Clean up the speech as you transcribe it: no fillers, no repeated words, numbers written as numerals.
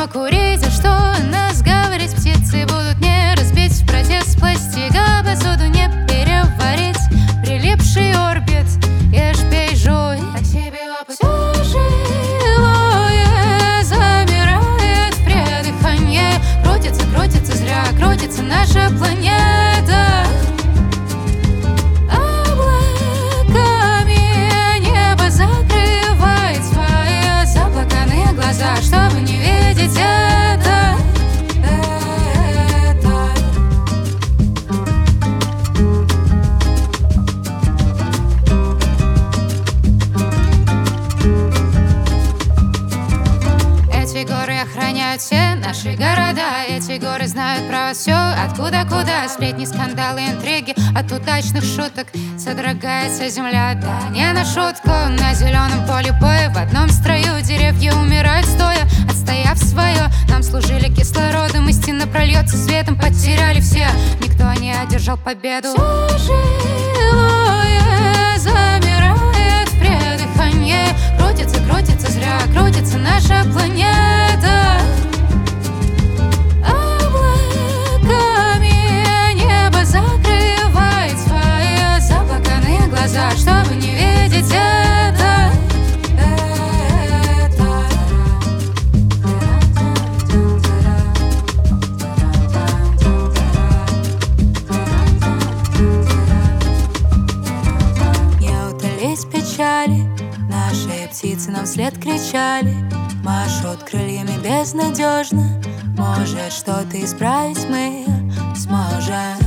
покурить, а что нас говорить? Птицы будут не разбить в протест пластика, посуду не переварить. Прилипший орбит, ешь, пей, жуй, так себе опыт. Все живое замирает в преддыхании. Крутится, крутится, зря крутится наша планета. Облаками небо закрывает свои заплаканные глаза, чтобы не видеть это. Эти горы охраняют все наши города. Эти горы знают про вас все, откуда куда. Сплетни, скандалы, интриги, от удачных шуток содрогается земля. Да не на шутку, на зеленом поле боя в одном строю деревья умирают стоя, отстояв свое. Нам служили кислородом, истина прольется светом. Потеряли все, никто не одержал победу. Все живое замирает в преддыхании. Крутится, крутится, зря крутится наша планета. Облаками небо закрывает свои заплаканные глаза, чтобы не видеть это. Не утолить печали, наши птицы нам вслед кричали. Машут крыльями безнадежно. Может, что-то исправить мы сможем.